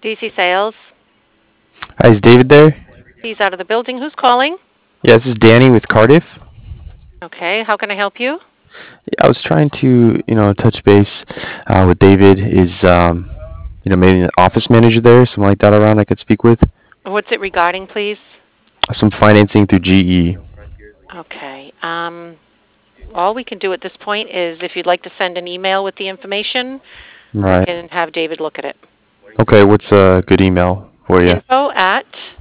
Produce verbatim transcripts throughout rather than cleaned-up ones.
D C Sales. Hi, is David there? He's out of the building. Who's calling? Yeah, this is Danny with Cardiff. Okay, how can I help you? Yeah, I was trying to, you know, touch base uh, with David. Is, um, you know, maybe an office manager there, something like that around I could speak with? What's it regarding, please? Some financing through G E. Okay. Um, all we can do at this point is if you'd like to send an email with the information, we Right. can have David look at it. Okay, what's a good email for you? Info at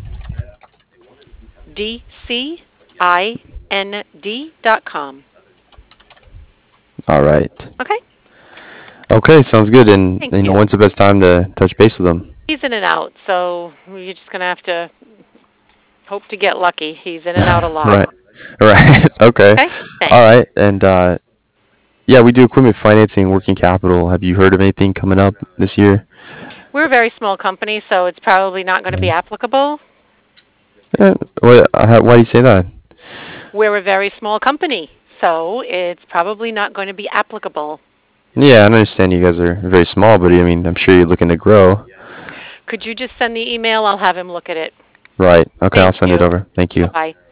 d c i n d dot com. All right. Okay, Okay, sounds good. And, thank you know, you. when's the best time to touch base with him? He's in and out, so you're just going to have to hope to get lucky. He's in and out a lot. Right. Right. Okay. Okay, All thanks. right. And, uh, yeah, we do equipment financing, working capital. Have you heard of anything coming up this year? We're a very small company, so it's probably not going to be Mm. applicable. Eh, what, uh, why do you say that? We're a very small company, so it's probably not going to be applicable. Yeah, I understand you guys are very small, but I mean, I'm sure you're looking to grow. Could you just send the email? I'll have him look at it. Right. Okay, I'll Thank send it you. over. Thank Bye you. bye.